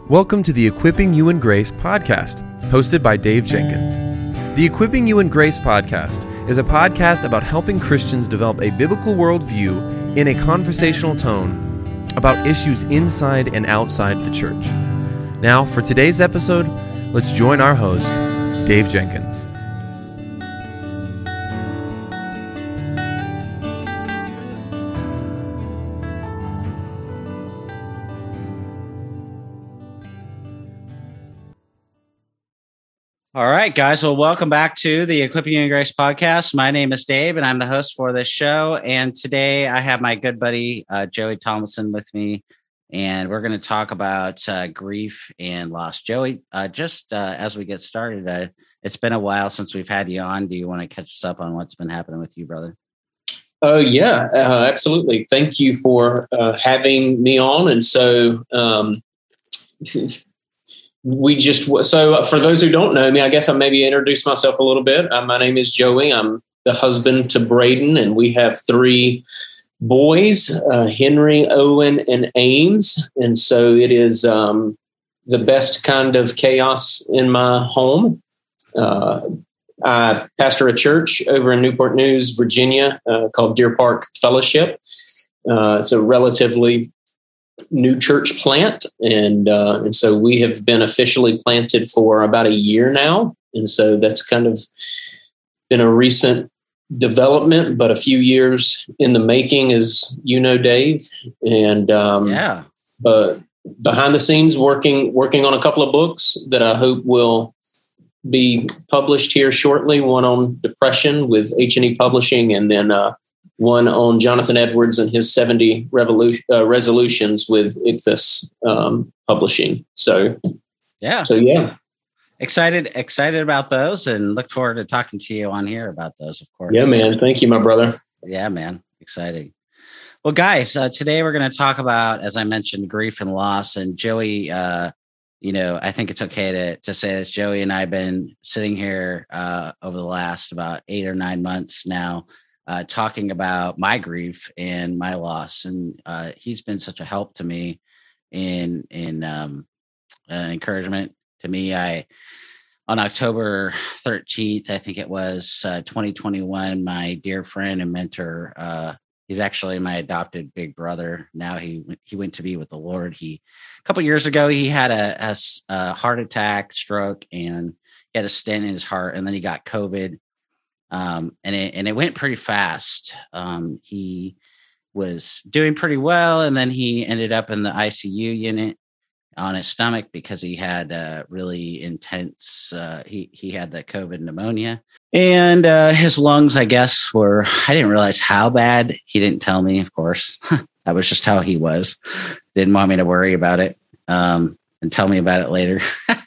Welcome to the Equipping You in Grace podcast, hosted by Dave Jenkins. The Equipping You in Grace podcast is a podcast about helping Christians develop a biblical worldview in a conversational tone about issues inside and outside the church. Now, for today's episode, let's join our host, Dave Jenkins. All right, guys. Well, welcome back to the Equipping You in Grace podcast. My name is Dave, and I'm the host for this show. And today I have my good buddy, Joey Thomason, with me, and we're going to talk about grief and loss. Joey, as we get started, it's been a while since we've had you on. Do you want to catch us up on what's been happening with you, brother? Absolutely. Thank you for having me on. And so, so for those who don't know me, I guess I maybe introduce myself a little bit. My name is Joey. I'm the husband to Braden, and we have three boys, Henry, Owen, and Ames. And so it is the best kind of chaos in my home. I pastor a church over in Newport News, Virginia, called Deer Park Fellowship. It's a relatively new church plant, and so we have been officially planted for about a year now, and so that's kind of been a recent development, but a few years in the making, as you know, Dave. And but behind the scenes, working on a couple of books that I hope will be published here shortly. One on depression with H&E Publishing, and then one on Jonathan Edwards and his 70 resolutions with Ichthus Publishing. So yeah. Excited about those, and look forward to talking to you on here about those, of course. Yeah, man. Thank you, my brother. Yeah, man. Exciting. Well, guys, today we're going to talk about, as I mentioned, grief and loss. And Joey, I think it's okay to say this. Joey and I have been sitting here over the last about 8 or 9 months now, talking about my grief and my loss. And he's been such a help to me in encouragement to me. On October 13th, I think it was 2021, my dear friend and mentor, he's actually my adopted big brother. Now he went to be with the Lord. A couple years ago, he had a heart attack, stroke, and he had a stent in his heart, and then he got COVID. And it went pretty fast. He was doing pretty well, and then he ended up in the ICU unit on his stomach because he had really intense. He had the COVID pneumonia, and his lungs, I guess, I didn't realize how bad. He didn't tell me, of course. That was just how he was. Didn't want me to worry about it and tell me about it later.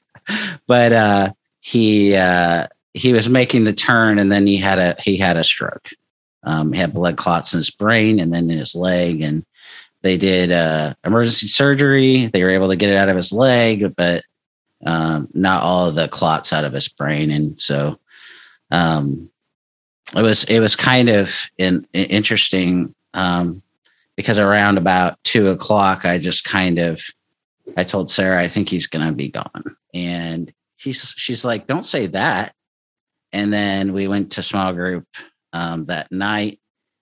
But he was making the turn, and then he had a stroke. He had blood clots in his brain and then in his leg, and they did emergency surgery. They were able to get it out of his leg, but not all of the clots out of his brain. And so it was kind of interesting because around about 2:00, I told Sarah, I think he's going to be gone. And she's like, don't say that. And then we went to small group that night.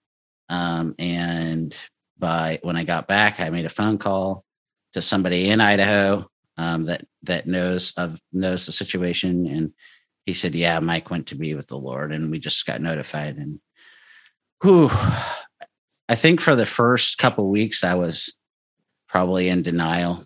And when I got back, I made a phone call to somebody in Idaho that knows the situation. And he said, yeah, Mike went to be with the Lord, and we just got notified. And I think for the first couple of weeks, I was probably in denial.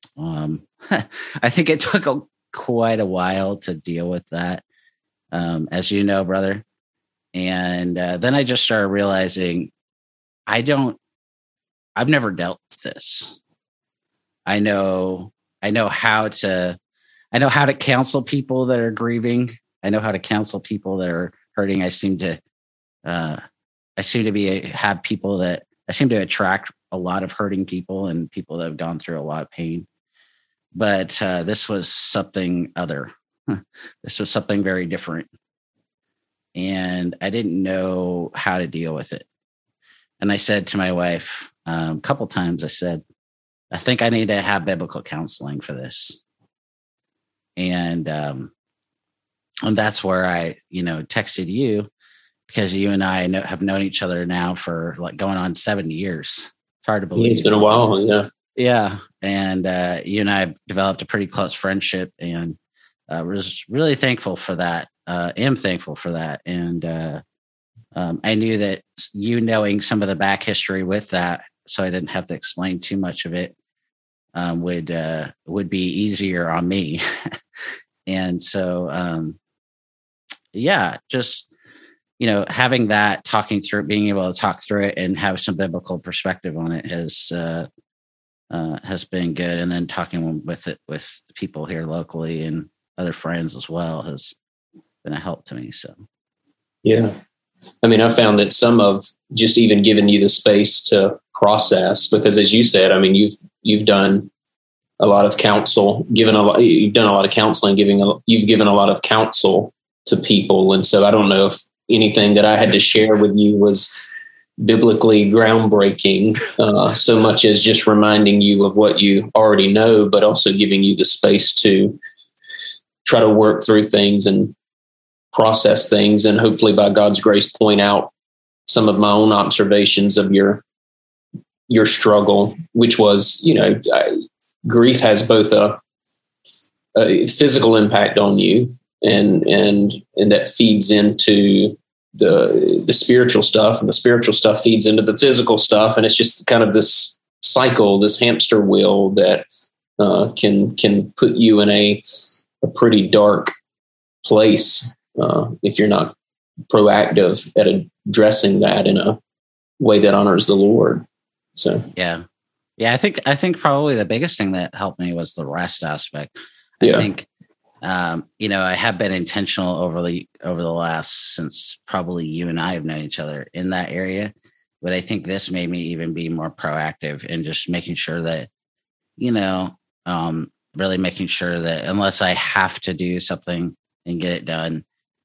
I think it took quite a while to deal with that. As you know, brother. And then I just started realizing I've never dealt with this. I know how to counsel people that are grieving. I know how to counsel people that are hurting. I seem to attract a lot of hurting people and people that have gone through a lot of pain. But this was something other. This was something very different. And I didn't know how to deal with it. And I said to my wife a couple times, I said, I think I need to have biblical counseling for this. And that's where I, texted you, because you and I have known each other now for like going on 7 years. It's hard to believe. It's been a while. Yeah. Yeah. And you and I developed a pretty close friendship, and was really thankful for that. Am thankful for that. And I knew that you knowing some of the back history with that, so I didn't have to explain too much of it, would be easier on me. And so, just, having that, talking through it, being able to talk through it and have some biblical perspective on it has been good. And then talking with people here locally and other friends as well has been a help to me. So, yeah. I mean, I found that some of just even giving you the space to process, because as you said, I mean, you've done a lot of counsel, you've done a lot of counseling, you've given a lot of counsel to people. And so I don't know if anything that I had to share with you was biblically groundbreaking, so much as just reminding you of what you already know, but also giving you the space to try to work through things and process things, and hopefully by God's grace point out some of my own observations of your struggle, which was, grief has both a physical impact on you, and that feeds into the spiritual stuff, and the spiritual stuff feeds into the physical stuff, and it's just kind of this cycle, this hamster wheel that can put you in a pretty dark place if you're not proactive at addressing that in a way that honors the Lord. So yeah, I think probably the biggest thing that helped me was the rest aspect. I think I have been intentional over the last, since probably you and I have known each other in that area, but I think this made me even be more proactive in just making sure that really making sure that unless I have to do something and get it done,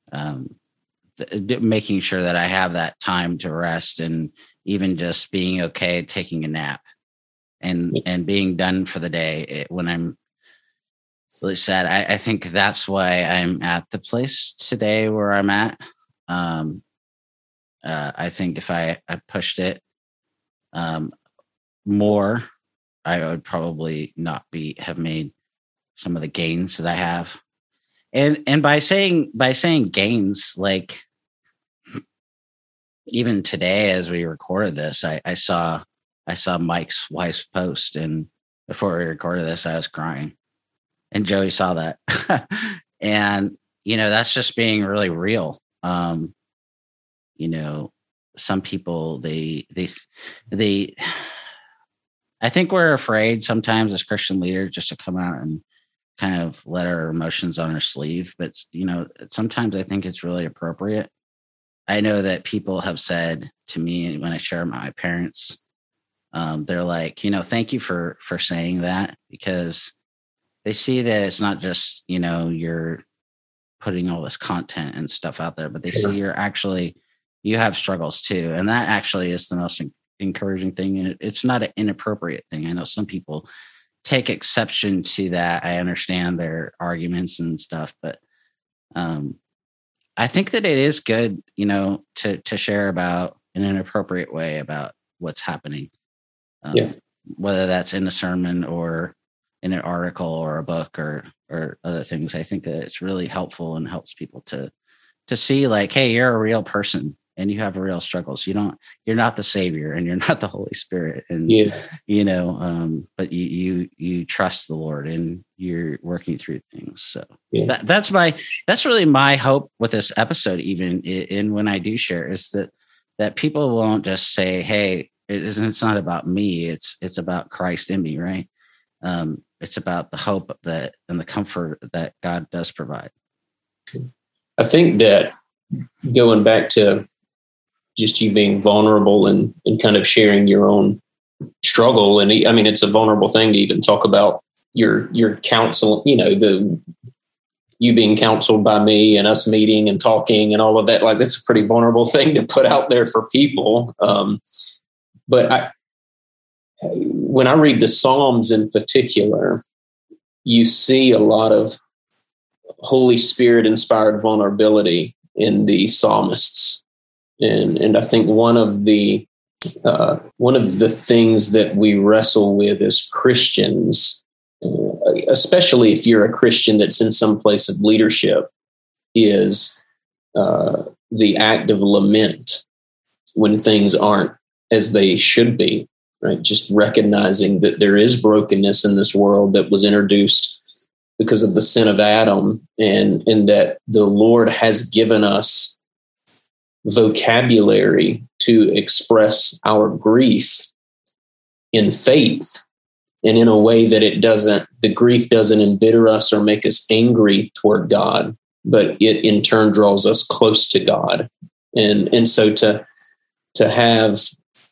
making sure that I have that time to rest, and even just being okay taking a nap and being done for the day when I'm really sad. I think that's why I'm at the place today where I'm at. I think if I pushed it more, I would probably not have made some of the gains that I have. And by saying gains, like even today as we recorded this, I saw Mike's wife's post, and before we recorded this, I was crying, and Joey saw that. And that's just being really real. Some people they I think we're afraid sometimes as Christian leaders just to come out and kind of let our emotions on our sleeve. But, sometimes I think it's really appropriate. I know that people have said to me when I share my parents, they're like, thank you for saying that, because they see that it's not just, you're putting all this content and stuff out there, but they see you have struggles too. And that actually is the most encouraging thing. And it's not an inappropriate thing. I know some people take exception to that. I understand their arguments and stuff, but I think that it is good, to share about in an appropriate way about what's happening. Whether that's in a sermon or in an article or a book or other things. I think that it's really helpful and helps people to see like, hey, you're a real person and you have real struggles. You're not the Savior and you're not the Holy Spirit. And, but you trust the Lord and you're working through things. So that's really my hope with this episode, even in when I do share, is that people won't just say, hey, it's not about me. It's about Christ in me. Right. It's about the hope and the comfort that God does provide. I think that going back to just you being vulnerable and kind of sharing your own struggle. And I mean, it's a vulnerable thing to even talk about your counsel, you being counseled by me and us meeting and talking and all of that. Like, that's a pretty vulnerable thing to put out there for people. But when I read the Psalms in particular, you see a lot of Holy Spirit inspired vulnerability in the psalmists. And I think one of the things that we wrestle with as Christians, especially if you're a Christian that's in some place of leadership, is the act of lament when things aren't as they should be, right? Just recognizing that there is brokenness in this world that was introduced because of the sin of Adam, and that the Lord has given us vocabulary to express our grief in faith, and in a way that the grief doesn't embitter us or make us angry toward God, but it in turn draws us close to God. And so to have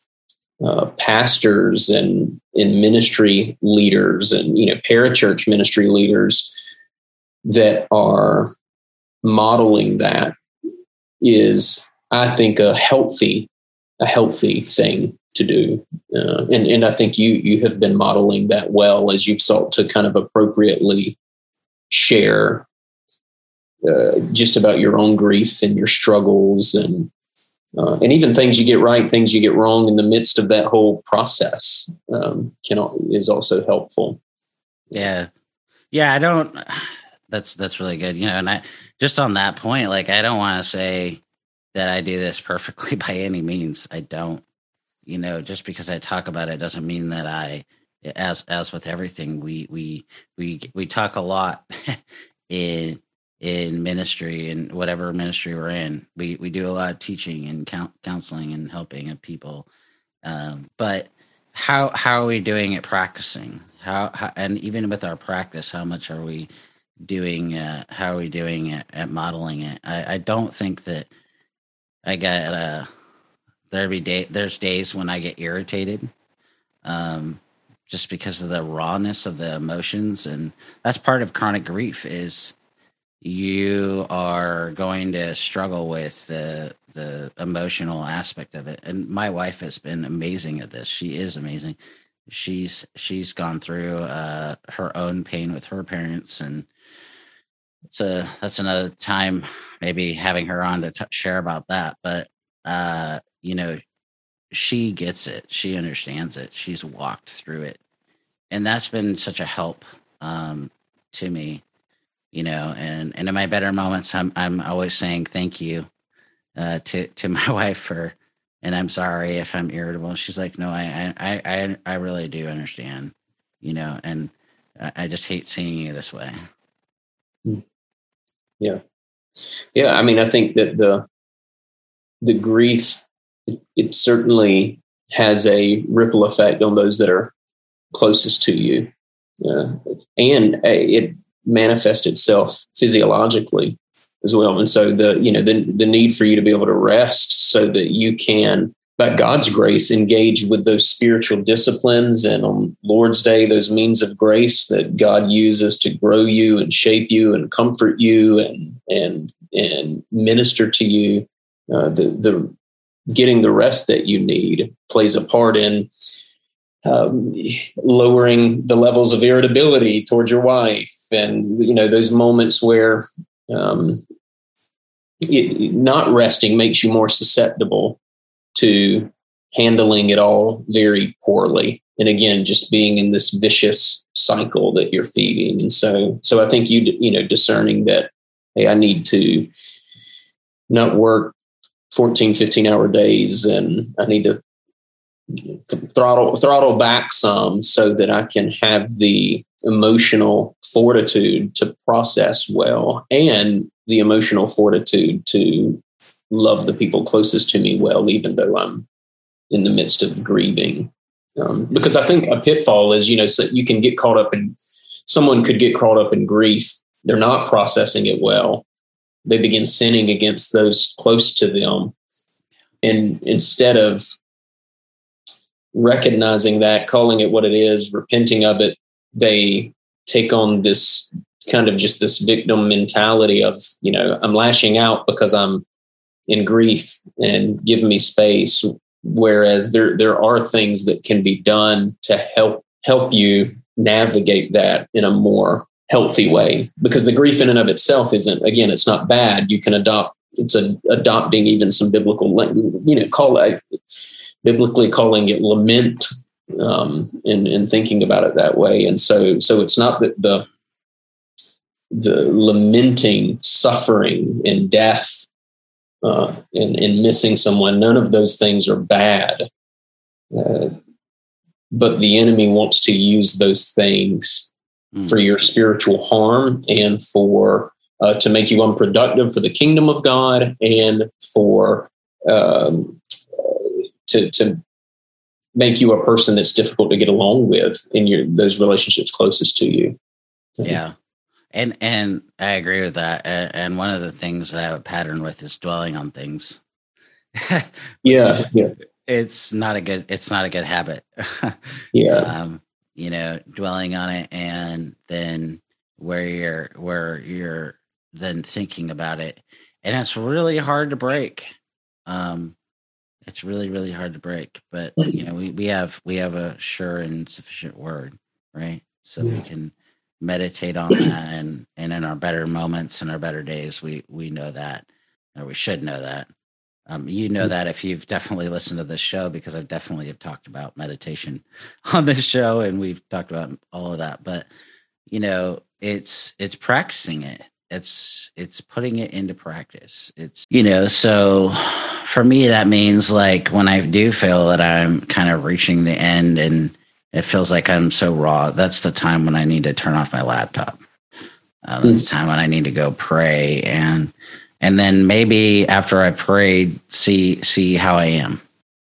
pastors and ministry leaders and parachurch ministry leaders that are modeling that is, I think, a healthy thing to do, and I think you have been modeling that well as you've sought to kind of appropriately share just about your own grief and your struggles and even things you get right, things you get wrong in the midst of that whole process is also helpful. Yeah. I don't. That's really good. And I just on that point, like, I don't want to say that I do this perfectly by any means. I don't. Just because I talk about it doesn't mean that I, as with everything, we talk a lot in ministry and whatever ministry we're in. We do a lot of teaching and counseling and helping of people. But how are we doing at practicing? How and even with our practice, how much are we doing? How are we doing at modeling it? I don't think that I got there's days when I get irritated, just because of the rawness of the emotions, and that's part of chronic grief. Is you are going to struggle with the emotional aspect of it. And my wife has been amazing at this. She is amazing. She's gone through her own pain with her parents, and that's another time, maybe having her on to share about that. But she gets it. She understands it. She's walked through it, and that's been such a help to me. And in my better moments, I'm always saying thank you to my wife and I'm sorry if I'm irritable. She's like, no, I really do understand, and I just hate seeing you this way. Yeah. I mean, I think that the grief, it certainly has a ripple effect on those that are closest to you, and it manifest itself physiologically as well. And so the need for you to be able to rest so that you can, by God's grace, engage with those spiritual disciplines, and on Lord's Day, those means of grace that God uses to grow you and shape you and comfort you and minister to you. The getting the rest that you need plays a part in lowering the levels of irritability towards your wife. And, those moments where not resting makes you more susceptible to handling it all very poorly. And again, just being in this vicious cycle that you're feeding. And so I think discerning that, hey, I need to not work 14, 15-hour days, and I need to throttle back some so that I can have the emotional fortitude to process well, and the emotional fortitude to love the people closest to me well, even though I'm in the midst of grieving. Because I think a pitfall is, so you can get caught up in, someone could get caught up in grief. They're not processing it well. They begin sinning against those close to them. And instead of recognizing that, calling it what it is, repenting of it, they take on this kind of just this victim mentality of, I'm lashing out because I'm in grief, and give me space. Whereas there are things that can be done to help you navigate that in a more healthy way, because the grief in and of itself isn't, again, it's not bad. You can adopting even some biblical, biblically calling it lament, and thinking about it that way. And so it's not that the lamenting suffering and death, and missing someone, none of those things are bad. But the enemy wants to use those things for your spiritual harm and for to make you unproductive for the kingdom of God, and for to make you a person that's difficult to get along with in those relationships closest to you. Yeah. And I agree with that. And one of the things that I have a pattern with is dwelling on things. Yeah. It's not a good habit. Yeah. Dwelling on it, and then where you're then thinking about it, and it's really hard to break. It's really, really hard to break, but we have a sure and sufficient word, right? So we can meditate on that, and in our better moments and our better days, we know that, or we should know that. That if you've definitely listened to this show, because I've definitely have talked about meditation on this show, and we've talked about all of that. But it's practicing it. It's putting it into practice. It's so for me that means, like, when I do feel that I'm kind of reaching the end and it feels like I'm so raw, that's the time when I need to turn off my laptop. That's the time when I need to go pray, and then maybe after I prayed, see how I am.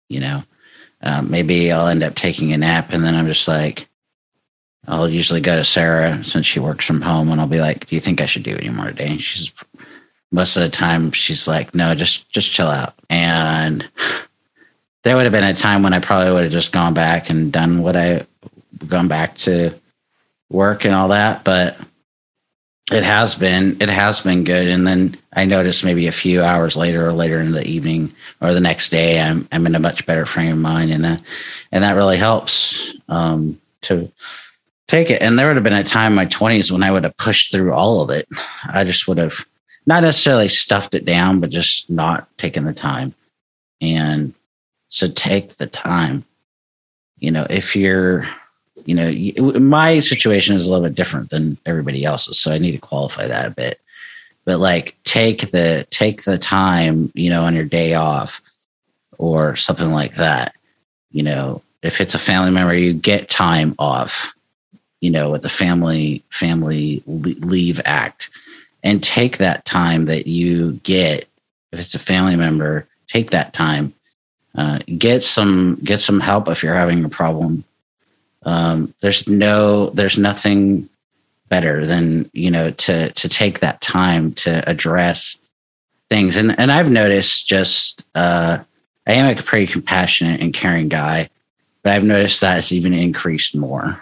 Maybe I'll end up taking a nap, and then I'm just like, I'll usually go to Sarah, since she works from home, and I'll be like, "Do you think I should do any more today?" And most of the time she's like, "No, just chill out." And there would have been a time when I probably would have just gone back and done gone back to work and all that, but it has been good. And then I noticed maybe a few hours later, or later in the evening or the next day, I'm in a much better frame of mind, and that really helps to take it. And there would have been a time in my 20s when I would have pushed through all of it. I just would have not necessarily stuffed it down, but just not taken the time. And so take the time. If you're, my situation is a little bit different than everybody else's, so I need to qualify that a bit. But like, take the time, on your day off or something like that. If it's a family member, you get time off, with the family leave act, and take that time that you get. If it's a family member, take that time. Get some help if you're having a problem. There's nothing better than, to take that time to address things. And I've noticed I am a pretty compassionate and caring guy, but I've noticed that it's even increased more.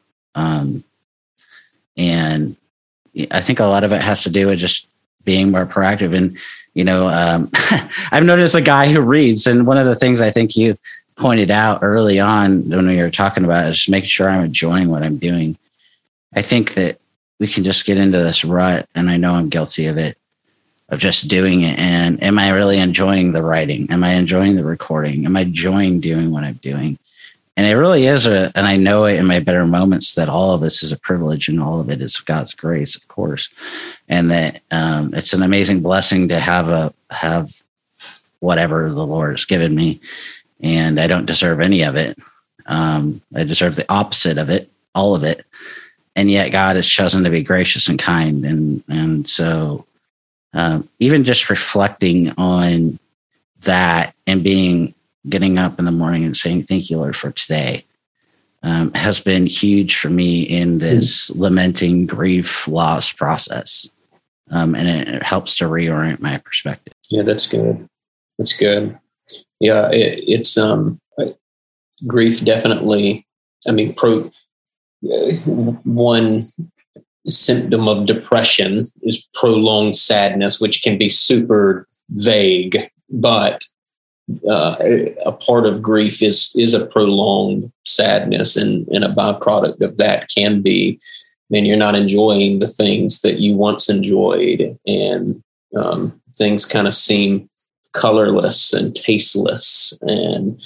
And I think a lot of it has to do with just being more proactive. And, I've noticed a guy who reads, and one of the things I think you pointed out early on when we were talking about is just making sure I'm enjoying what I'm doing. I think that we can just get into this rut, and I know I'm guilty of it, of just doing it. And am I really enjoying the writing? Am I enjoying the recording? Am I enjoying doing what I'm doing? And it really is, and I know it in my better moments, that all of this is a privilege, and all of it is God's grace, of course. And that it's an amazing blessing to have whatever the Lord has given me. And I don't deserve any of it. I deserve the opposite of it, all of it. And yet God has chosen to be gracious and kind. And so even just reflecting on that, and getting up in the morning and saying, "Thank you, Lord, for today," has been huge for me in this lamenting, grief, loss process. And it helps to reorient my perspective. Yeah, that's good. That's good. Yeah, it's grief definitely. I mean, one symptom of depression is prolonged sadness, which can be super vague, but a part of grief is a prolonged sadness, and a byproduct of that can be, man, you're not enjoying the things that you once enjoyed, and things kind of seem colorless and tasteless, and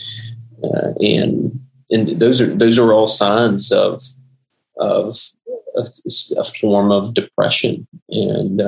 those are all signs of a form of depression, and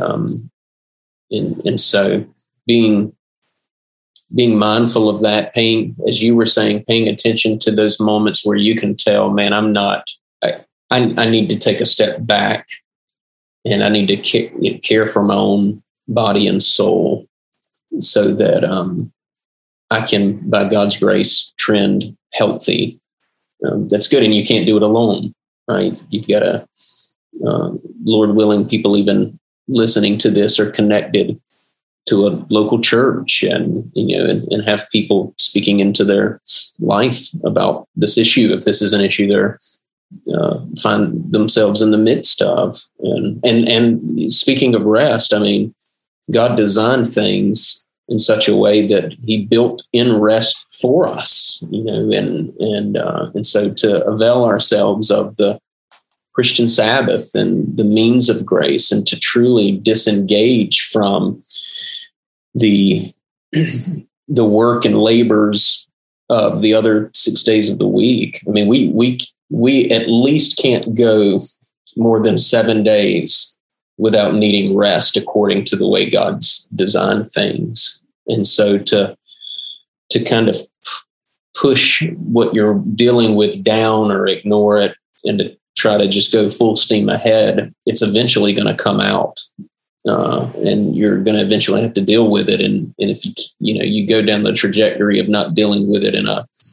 so being mindful of that, paying, as you were saying, paying attention to those moments where you can tell, man, I need to take a step back, and I need to care for my own body and soul, so that I can, by God's grace, trend healthy. That's good. And you can't do it alone, right? You've got to, Lord willing, people even listening to this are connected to a local church, and have people speaking into their life about this issue, if this is an issue they're find themselves in the midst of. And speaking of rest, I mean, God designed things in such a way that He built in rest for us, and so to avail ourselves of the Christian Sabbath and the means of grace, and to truly disengage from the work and labors of the other 6 days of the week. I mean, we at least can't go more than 7 days without needing rest, according to the way God's designed things. And so to kind of push what you're dealing with down or ignore it, and to try to just go full steam ahead, it's eventually going to come out. And you're going to eventually have to deal with it. And if you go down the trajectory of not dealing with it in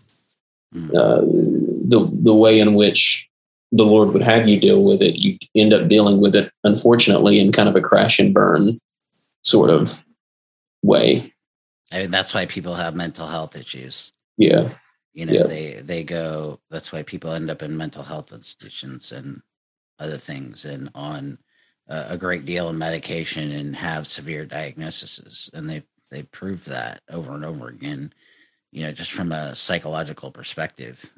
the way in which the Lord would have you deal with it, you end up dealing with it, unfortunately, in kind of a crash and burn sort of way. I mean, that's why people have mental health issues. Yeah. They go, that's why people end up in mental health institutions and other things, and on a great deal of medication, and have severe diagnoses. And they prove that over and over again, just from a psychological perspective.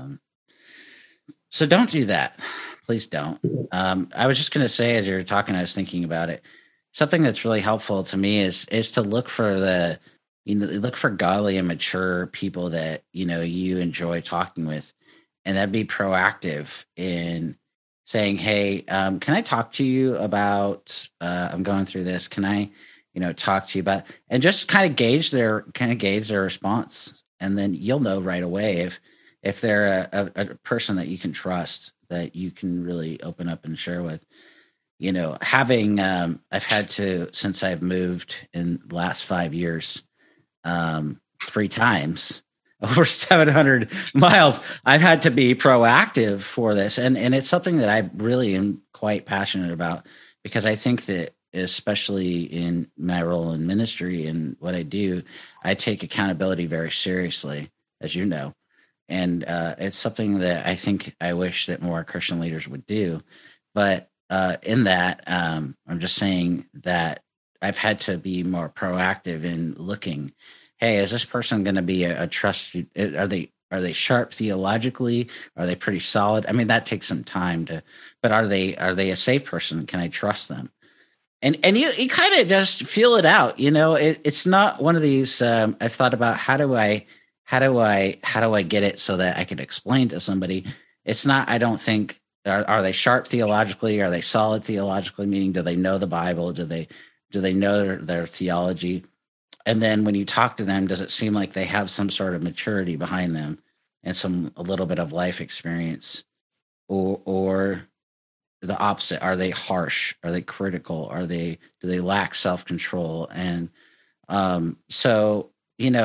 So don't do that. Please don't. I was just going to say, as you were talking, I was thinking about it. Something that's really helpful to me is to look for look for godly and mature people that, you enjoy talking with, and that'd be proactive in saying, hey, can I talk to you about, I'm going through this. Can I, talk to you about, and just kind of gauge their response. And then you'll know right away if they're a person that you can trust, that you can really open up and share with. Having, I've had to, since I've moved in the last 5 years, 3 times, over 700 miles, I've had to be proactive for this. And it's something that I really am quite passionate about, because I think that, especially in my role in ministry and what I do, I take accountability very seriously, as you know. And it's something that I think I wish that more Christian leaders would do. But in that, I'm just saying that I've had to be more proactive in looking, hey, is this person going to be a trusted? Are they sharp theologically? Are they pretty solid? I mean, that takes some time but are they a safe person? Can I trust them? And you kind of just feel it out. It's not one of these. I've thought about how do I get it so that I can explain to somebody. It's not. I don't think. Are they sharp theologically? Are they solid theologically? Meaning, do they know the Bible? Do they know their theology? And then when you talk to them, does it seem like they have some sort of maturity behind them and a little bit of life experience, or the opposite? Are they harsh? Are they critical? Do they lack self-control? And so when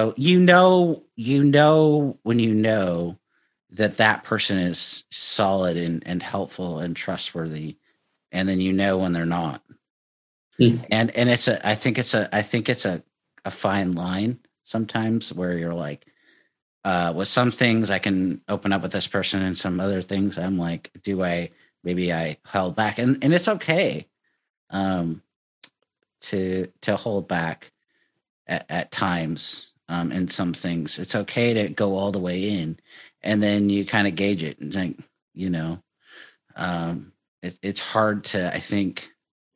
that person is solid and helpful and trustworthy, and then when they're not. And I think it's a fine line sometimes, where you're like, with some things I can open up with this person, and some other things I'm like, maybe I held back, and it's okay to hold back at times. in some things. It's okay to go all the way in, and then you kind of gauge it and think, it's hard to, I think,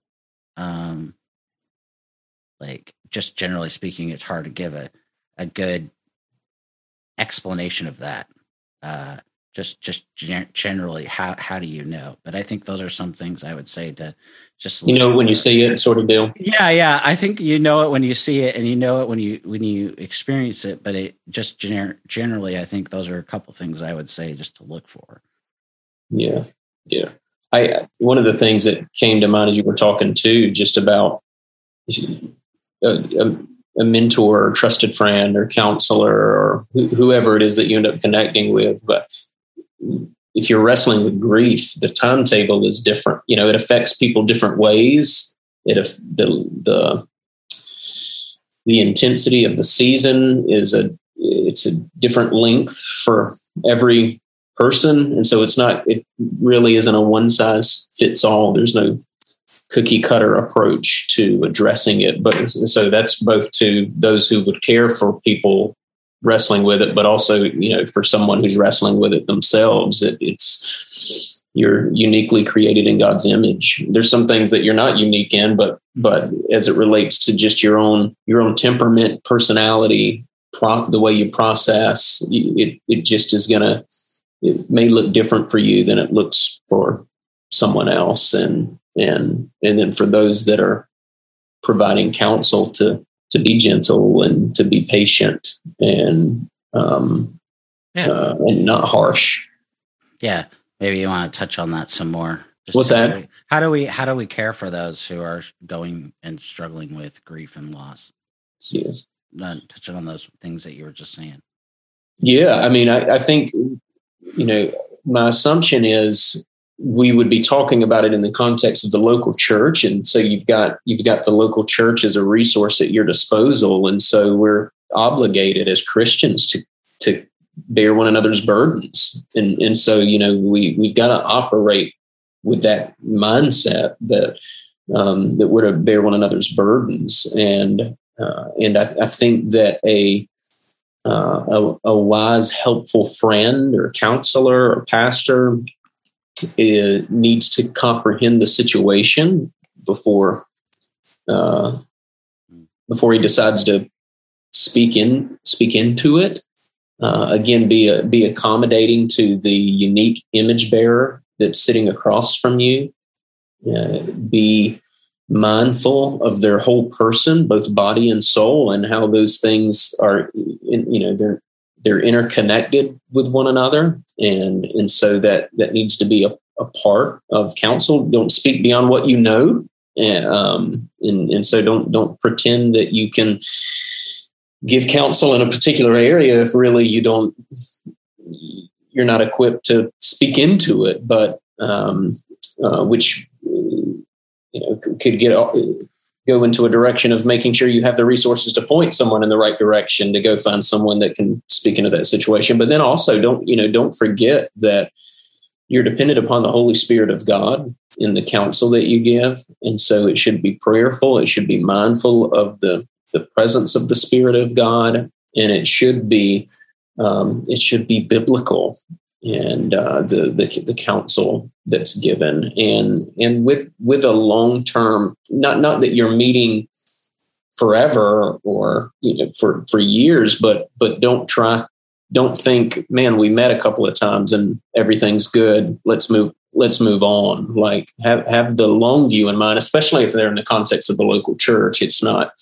like just generally speaking, it's hard to give a good explanation of that. Just generally, how do you know? But I think those are some things I would say to just when you see it, sort of deal. Yeah. I think you know it when you see it, and you know it when you experience it. But it just generally, I think those are a couple things I would say just to look for. Yeah. One of the things that came to mind as you were talking too, just about a mentor or trusted friend or counselor or whoever it is that you end up connecting with. But if you're wrestling with grief, the timetable is different. It affects people different ways. The intensity of the season it's a different length for every person. And so it really isn't a one size fits all. There's no cookie cutter approach to addressing it. But so that's both to those who would care for people wrestling with it, but also, for someone who's wrestling with it themselves, you're uniquely created in God's image. There's some things that you're not unique in, but as it relates to just your own temperament, personality, the way you process, it just is it may look different for you than it looks for someone else. And then for those that are providing counsel to be gentle and to be patient and not harsh. Yeah. Maybe you want to touch on that some more. What's that? How do we care for those who are going and struggling with grief and loss? So yes. Touching on those things that you were just saying. Yeah. I mean, I think, my assumption is we would be talking about it in the context of the local church. And so you've got the local church as a resource at your disposal. And so we're obligated as Christians to bear one another's burdens. And so, we've got to operate with that mindset that we're to bear one another's burdens. And I think that a wise, helpful friend or counselor or pastor needs to comprehend the situation before he decides to speak into it. Again, be accommodating to the unique image bearer that's sitting across from you. Be mindful of their whole person, both body and soul, and how those things are, they're interconnected with one another. And so that needs to be a part of counsel. Don't speak beyond what you know. And so don't pretend that you can give counsel in a particular area if really you're not equipped to speak into it, but which could go into a direction of making sure you have the resources to point someone in the right direction to go find someone that can speak into that situation. But then also don't forget that you're dependent upon the Holy Spirit of God in the counsel that you give. And so it should be prayerful. It should be mindful of the presence of the Spirit of God. And it should be biblical. And the counsel that's given, and with a long term, not that you're meeting forever or for years, but don't think, man, we met a couple of times and everything's good. Let's move on. Like have the long view in mind, especially if they're in the context of the local church. It's not.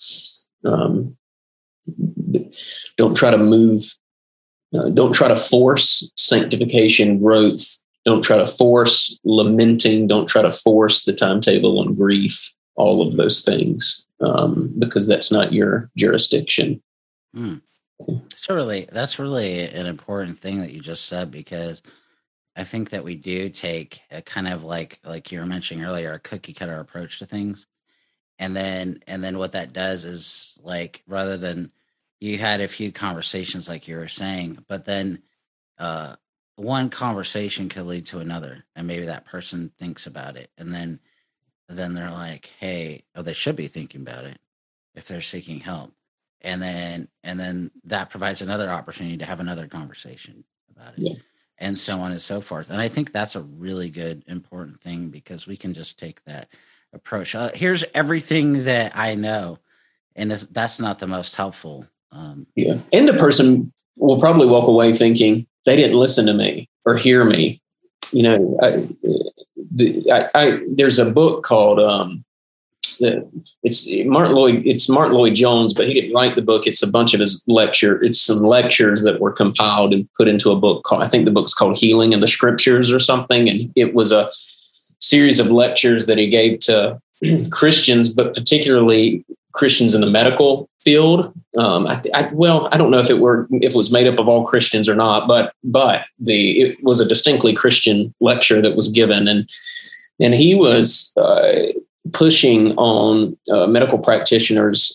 Don't try to move. Don't try to force sanctification growth. Don't try to force lamenting. Don't try to force the timetable on grief, all of those things, because that's not your jurisdiction. That's really an important thing that you just said, because I think that we do take a kind of like you were mentioning earlier, a cookie cutter approach to things. And then what that does is, like, rather than you had a few conversations like you were saying, but then one conversation could lead to another, and maybe that person thinks about it, and then they're like, hey, they should be thinking about it if they're seeking help. and then that provides another opportunity to have another conversation about it. Yeah. And so on and so forth. And I think that's a really good, important thing, because we can just take that approach. Here's everything that I know, and that's not the most helpful. Yeah. And the person will probably walk away thinking they didn't listen to me or hear me. You know, there's a book called, it's Martin Lloyd Jones, but he didn't write the book. It's a bunch of his it's some lectures that were compiled and put into a book called, I think the book's called Healing in the Scriptures or something. And it was a series of lectures that he gave to Christians, but particularly Christians in the medical field. I don't know if it was made up of all Christians or not, but it was a distinctly Christian lecture that was given, and he was pushing on medical practitioners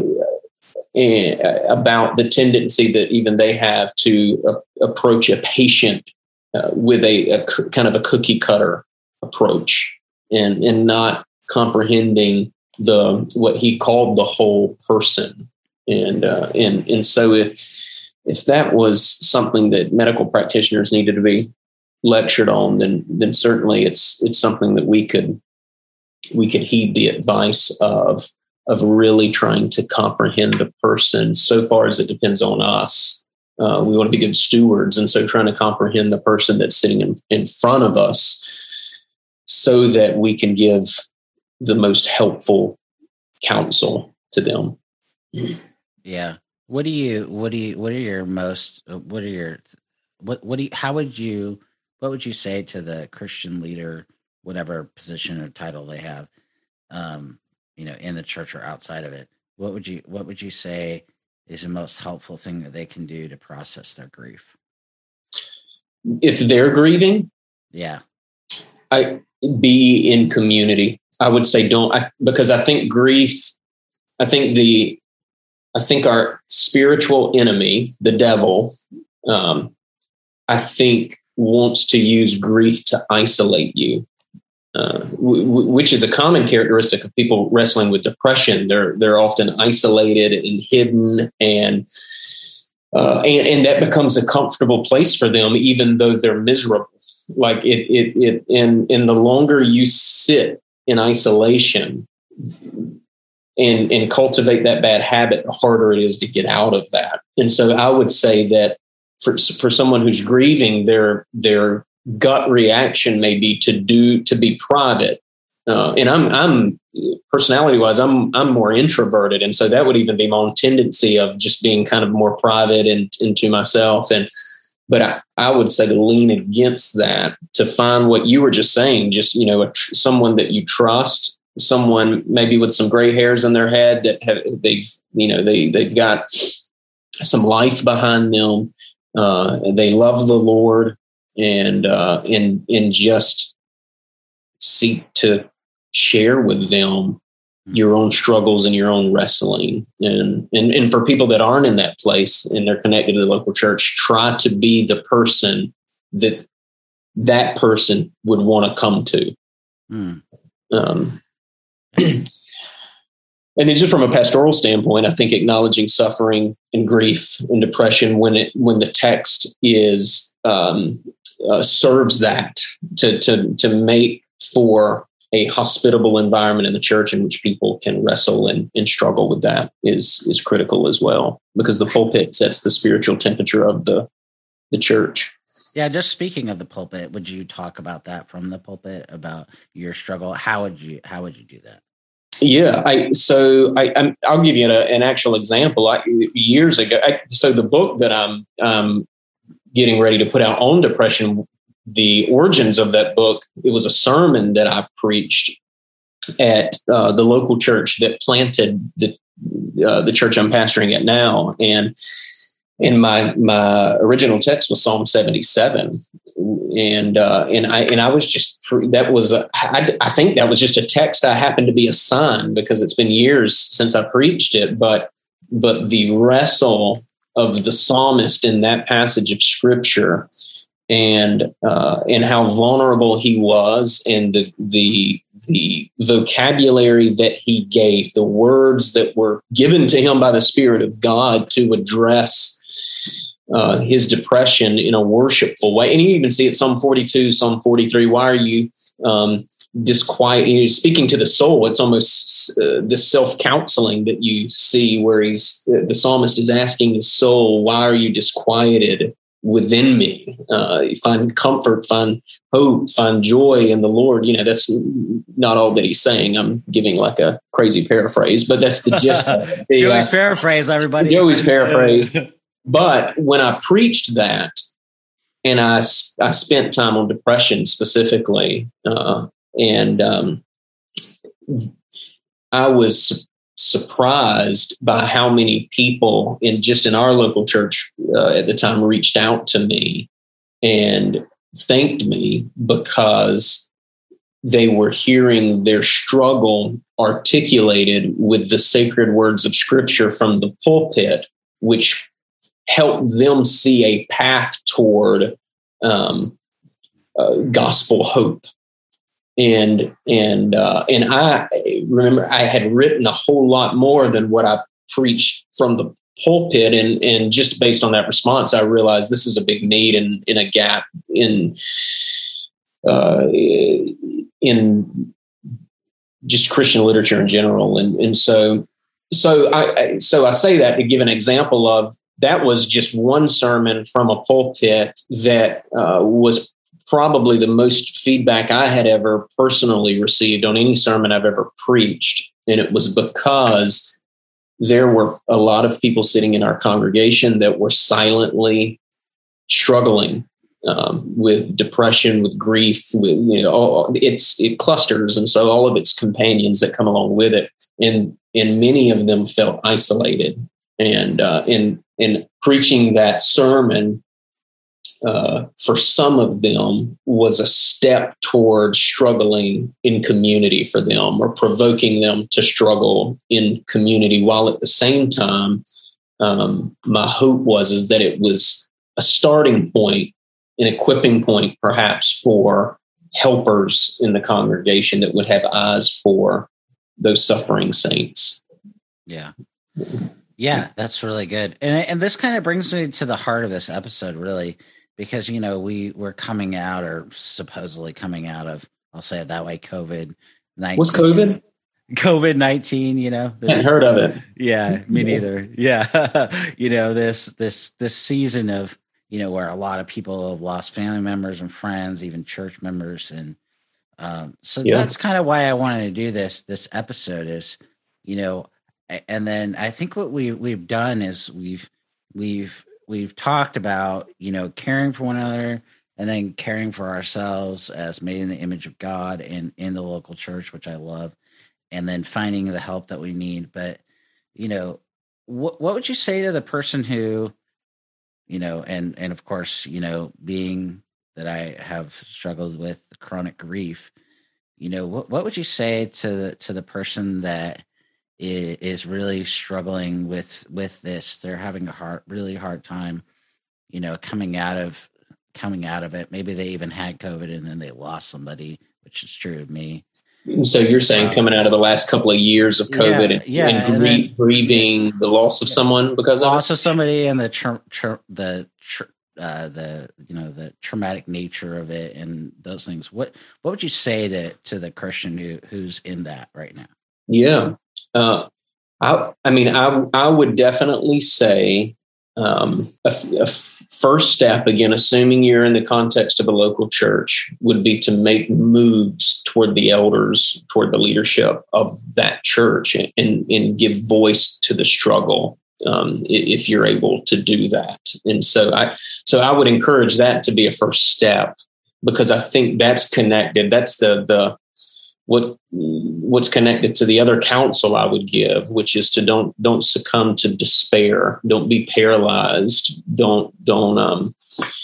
about the tendency that even they have to approach a patient with a kind of a cookie cutter approach, and not comprehending what he called the whole person. And so if that was something that medical practitioners needed to be lectured on, then certainly it's something that we could heed the advice of really trying to comprehend the person so far as it depends on us. We want to be good stewards, and so trying to comprehend the person that's sitting in front of us so that we can give the most helpful counsel to them. Yeah. What would you say to the Christian leader, whatever position or title they have, in the church or outside of it? What would you say is the most helpful thing that they can do to process their grief? If they're grieving? Yeah. Be in community. I would say because I think grief, I think our spiritual enemy, the devil, I think wants to use grief to isolate you, which is a common characteristic of people wrestling with depression. They're often isolated and hidden, and that becomes a comfortable place for them, even though they're miserable. Like in the longer you sit in isolation and cultivate that bad habit, the harder it is to get out of that. And so I would say that for someone who's grieving, their gut reaction may be to be private. And I'm personality wise, I'm more introverted. And so that would even be my own tendency of just being kind of more private and into myself. But I would say to lean against that, to find what you were just saying, just, someone that you trust, someone maybe with some gray hairs in their head that they've got some life behind them. They love the Lord and just seek to share with them your own struggles and your own wrestling. And for people that aren't in that place and they're connected to the local church, try to be the person that person would want to come to. And then just from a pastoral standpoint, I think acknowledging suffering and grief and depression when the text is serves that to make for a hospitable environment in the church in which people can wrestle and struggle with that is critical as well, because the pulpit sets the spiritual temperature of the church. Yeah, just speaking of the pulpit, would you talk about that from the pulpit, about your struggle? How would you do that? Yeah, I'll give you an actual example. Years ago, so the book that I'm getting ready to put out on depression, the origins of that book, it was a sermon that I preached at the local church that planted the church I'm pastoring at now, and my original text was Psalm 77. And I was just, I think that was just a text I happened to be assigned because it's been years since I preached it, but the wrestle of the psalmist in that passage of scripture and how vulnerable he was, and the the vocabulary that he gave, the words that were given to him by the Spirit of God to address his depression in a worshipful way. And you even see it, Psalm 42, Psalm 43. Why are you disquiet? Speaking to the soul, it's almost this self-counseling that you see where the psalmist is asking his soul, why are you disquieted within me? Find comfort, find hope, find joy in the Lord. That's not all that he's saying. I'm giving like a crazy paraphrase, but that's the gist of it. Joey's paraphrase, everybody. Joey's paraphrase. But when I preached that, and I spent time on depression specifically, and I was surprised by how many people in our local church at the time reached out to me and thanked me because they were hearing their struggle articulated with the sacred words of Scripture from the pulpit, which helped them see a path toward gospel hope. And I remember I had written a whole lot more than what I preached from the pulpit, and just based on that response, I realized this is a big need and in a gap in just Christian literature in general, and so I say that to give an example of that was just one sermon from a pulpit that was probably the most feedback I had ever personally received on any sermon I've ever preached. And it was because there were a lot of people sitting in our congregation that were silently struggling with depression, with grief, with it clusters, and so all of its companions that come along with it, and many of them felt isolated. And preaching that sermon for some of them was a step toward struggling in community for them, or provoking them to struggle in community, while at the same time, my hope was that it was a starting point, an equipping point, perhaps, for helpers in the congregation that would have eyes for those suffering saints. Yeah, that's really good. And this kind of brings me to the heart of this episode, really, because, we're coming out, or supposedly coming out of, I'll say it that way, COVID-19. What's COVID? COVID-19, I hadn't heard of it. Yeah, me neither. Yeah. This season of, where a lot of people have lost family members and friends, even church members. And that's kind of why I wanted to do this episode is, and then I think what we've done is we've talked about, caring for one another, and then caring for ourselves as made in the image of God and in the local church, which I love, and then finding the help that we need. But, what would you say to the person who, and of course, being that I have struggled with chronic grief, what would you say to the person that is really struggling with this? They're having a really hard time, coming out of it. Maybe they even had COVID and then they lost somebody, which is true of me. So you're saying coming out of the last couple of years of COVID and grieving the loss of someone because of loss of somebody, and the traumatic nature of it and those things. What would you say to the Christian who's in that right now? Yeah. I would definitely say a first step, again, assuming you're in the context of a local church, would be to make moves toward the elders, toward the leadership of that church, and give voice to the struggle, if you're able to do that. And so I would encourage that to be a first step, because I think that's connected. That's what's connected to the other counsel I would give, which is to don't succumb to despair. Don't be paralyzed. You don't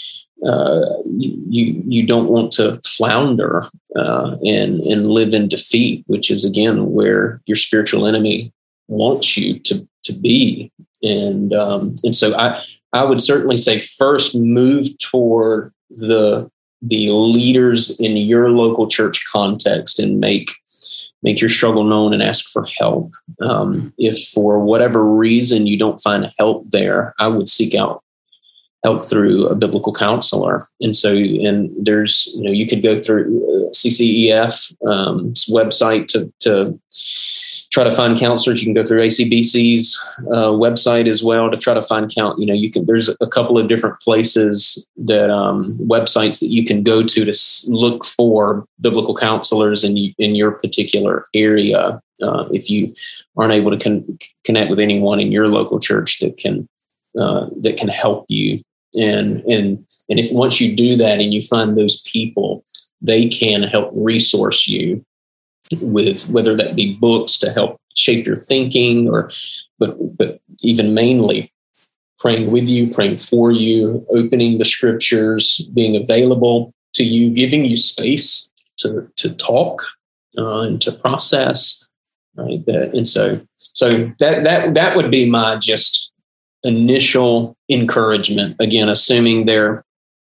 want to flounder and live in defeat, which is, again, where your spiritual enemy wants you to be. And so I would certainly say first move toward the leaders in your local church context and make make your struggle known and ask for help. If for whatever reason you don't find help there, I would seek out help through a biblical counselor. And so, and there's, you could go through CCEF website to try to find counselors. You can go through ACBC's website as well to try to find there's a couple of different places that websites that you can go to look for biblical counselors in your particular area. If you aren't able to connect with anyone in your local church that can help you. And if once you do that and you find those people, they can help resource you with whether that be books to help shape your thinking, but even mainly praying with you, praying for you, opening the scriptures, being available to you, giving you space to talk and to process, right? So that would be my just initial encouragement. Again, assuming the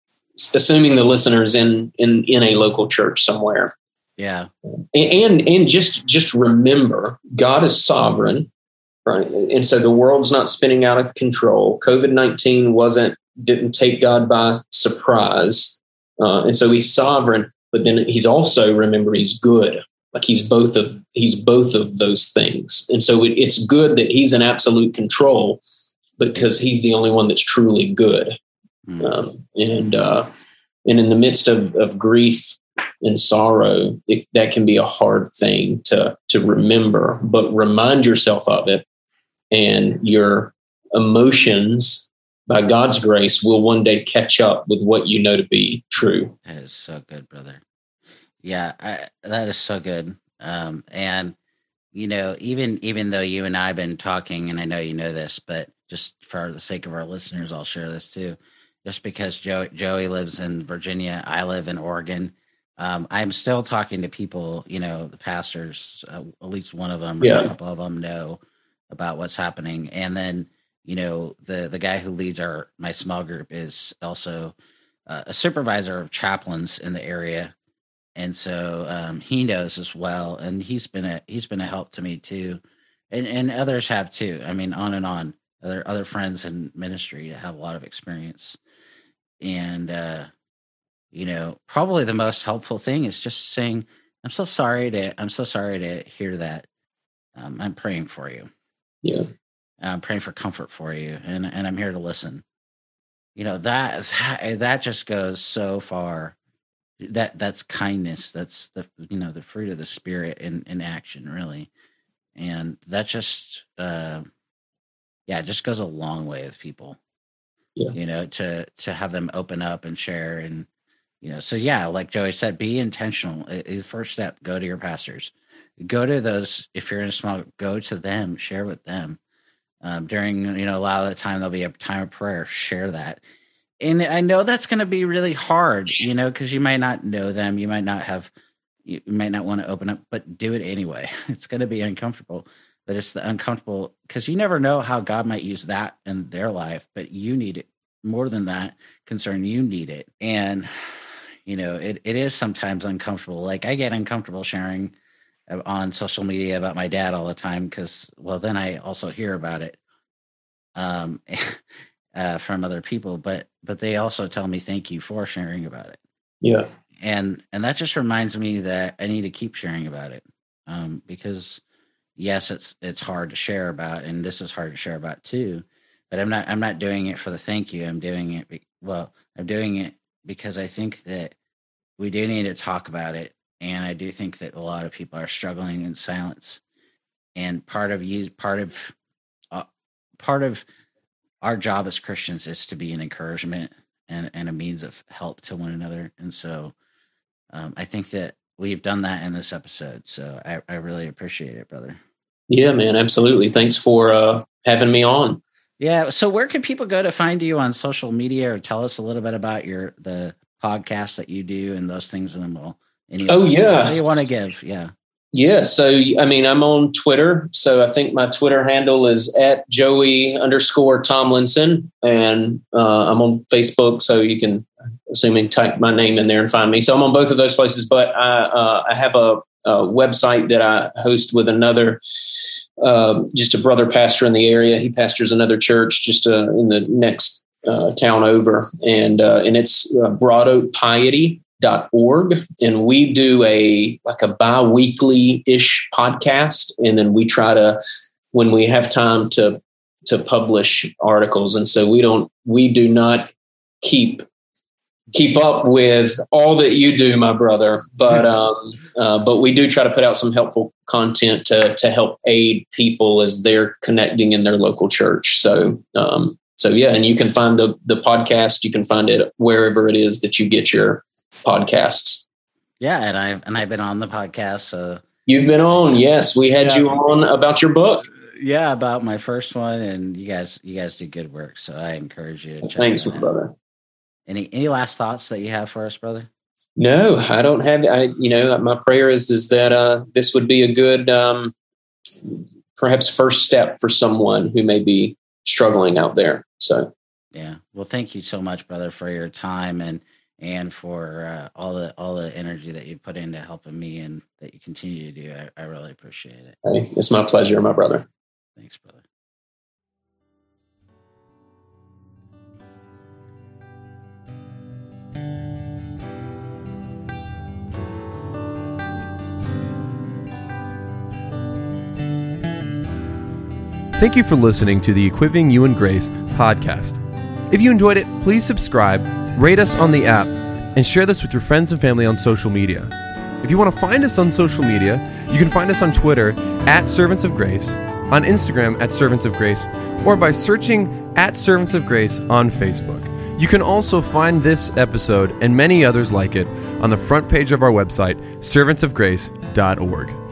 listeners in a local church somewhere. Yeah. And just remember, God is sovereign, right? And so the world's not spinning out of control. COVID-19 didn't take God by surprise. And so he's sovereign, but then he's also, remember, he's good. Like he's both of those things. And so it's good that he's in absolute control, because he's the only one that's truly good. And in the midst of grief and sorrow, that can be a hard thing to remember, but remind yourself of it, and your emotions, by God's grace, will one day catch up with what you know to be true. That is so good, brother. Yeah, that is so good. And even though you and I have been talking, and I know you know this, but just for the sake of our listeners, I'll share this too. Just because Joey lives in Virginia, I live in Oregon. I'm still talking to people, the pastors, at least one of them, or a couple of them know about what's happening. And then, the guy who leads my small group is also a supervisor of chaplains in the area. And so he knows as well. And he's been a help to me too. And others have too. I mean, on and on. Other friends in ministry that have a lot of experience. And, probably the most helpful thing is just saying, I'm so sorry to hear that. I'm praying for you. Yeah. I'm praying for comfort for you. And I'm here to listen. That just goes so far. That's kindness. That's the fruit of the Spirit in action, really. And that just, it just goes a long way with people, to have them open up and share. And, so like Joey said, be intentional. The first step, go to your pastors, go to those. If you're in a small, go to them, share with them. During, a lot of the time, there'll be a time of prayer, share that. And I know that's going to be really hard, because you might not know them. You might not want to open up, but do it anyway. It's going to be uncomfortable. But it's the uncomfortable, because you never know how God might use that in their life, but you need it more than that concern. You need it. And, it is sometimes uncomfortable. Like I get uncomfortable sharing on social media about my dad all the time, because, then I also hear about it from other people, but they also tell me, thank you for sharing about it. Yeah. And that just reminds me that I need to keep sharing about it. Because yes, it's hard to share about, and this is hard to share about too, but I'm not doing it for the thank you. I'm doing it because I think that we do need to talk about it. And I do think that a lot of people are struggling in silence. And part of our job as Christians is to be an encouragement and a means of help to one another. And so I think that we've done that in this episode. So I really appreciate it, brother. Yeah, man, absolutely. Thanks for having me on. Yeah. So where can people go to find you on social media, or tell us a little bit about the podcast that you do and those things? And then we'll, yeah. So you want to give? Yeah. Yeah. So, I'm on Twitter. So I think my Twitter handle is @Joey_Tomlinson. And I'm on Facebook. So you can, type my name in there and find me. So I'm on both of those places. But I have a website that I host with another, just a brother pastor in the area. He pastors another church just in the next town over, and it's broadoakpiety.org, and we do a bi-weekly ish podcast, and then we try to, when we have time, to publish articles. And so we do not keep up with all that you do, my brother, but we do try to put out some helpful content to help aid people as they're connecting in their local church. So yeah, and you can find the podcast, you can find it wherever it is that you get your podcasts. Yeah. And I've been on the podcast. You've been on. Yes. We had you on about your book. Yeah. About my first one, and you guys do good work. So I encourage you to check Thanks, it out. brother. Any last thoughts that you have for us, brother? No, I don't have. My prayer is that this would be a good, perhaps first step for someone who may be struggling out there. So, yeah. Well, thank you so much, brother, for your time and for all the energy that you put into helping me and that you continue to do. I really appreciate it. Hey, it's my pleasure, my brother. Thanks, brother. Thank you for listening to the Equipping You in Grace podcast. If you enjoyed it, please subscribe, rate us on the app, and share this with your friends and family on social media. If you want to find us on social media, you can find us on Twitter @Servants of Grace, on Instagram @Servants of Grace, or by searching @Servants of Grace on Facebook. You can also find this episode and many others like it on the front page of our website, servantsofgrace.org.